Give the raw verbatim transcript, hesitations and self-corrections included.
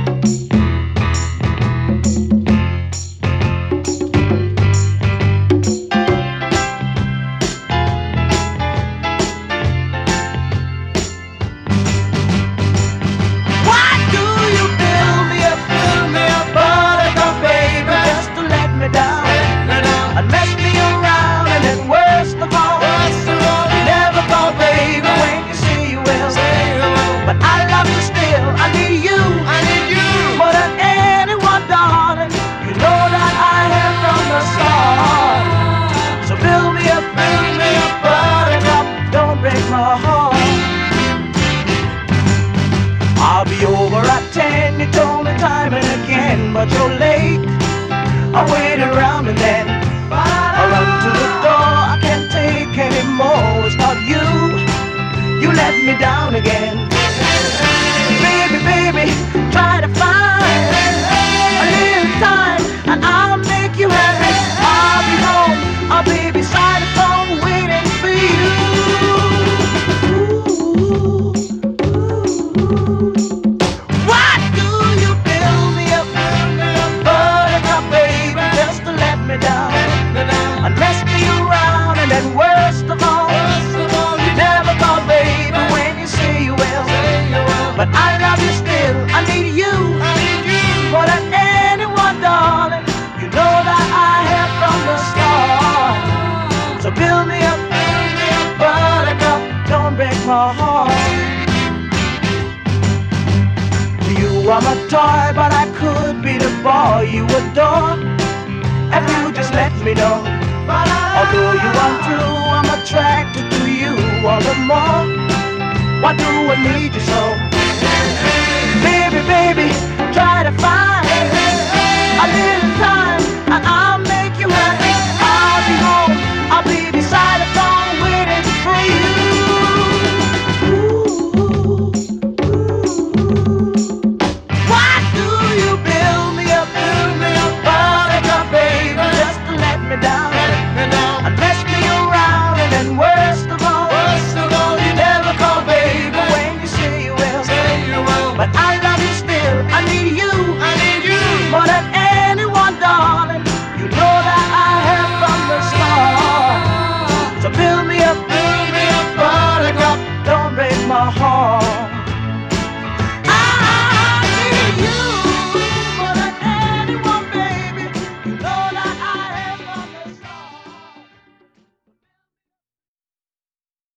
I'll be over at ten, you told me time and again, but you're late. I waited around and then I run to the door. I can't take anymore. It's not you, you let me down again. Baby, baby, try to find a little time and I'll make you happy. I'll be home, I'll be beside the phone waiting for you. And worst of all, you never thought, baby, when you say you will. But I love you still, I need you more than anyone, darling. You know that I have from the start. So build me up, buttercup, don't break my heart. You are my toy, but I could be the boy you adore if you just let me know. Although you are true, I'm attracted to you all the more. Why do I need you so?